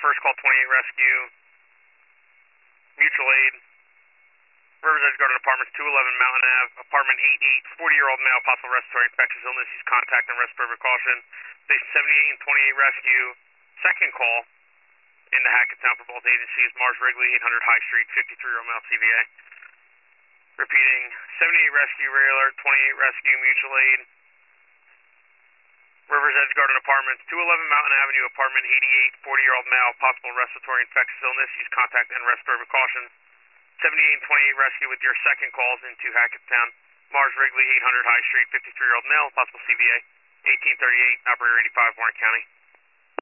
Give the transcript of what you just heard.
first call 28 rescue, mutual aid, Rivers Edge Garden Apartments, 211 Mountain Ave, apartment 88, 40-year-old male, possible respiratory infectious illness, use contact and respiratory precaution. Station 78 and 28 rescue, second call into Hackettstown for both agencies, Mars Wrigley, 800 High Street, 53-year-old male CVA. Repeating, 78 rescue, regular, 28 rescue, mutual aid, Rivers Edge Garden Apartments, 211 Mountain Avenue, apartment 88, 40-year-old male, possible respiratory infectious illness, use contact and respiratory precaution. 78 and 28 rescue with your second calls into Hackettstown, Mars Wrigley, 800 High Street, 53-year-old male, possible CVA, 1838, operator 85, Warren County.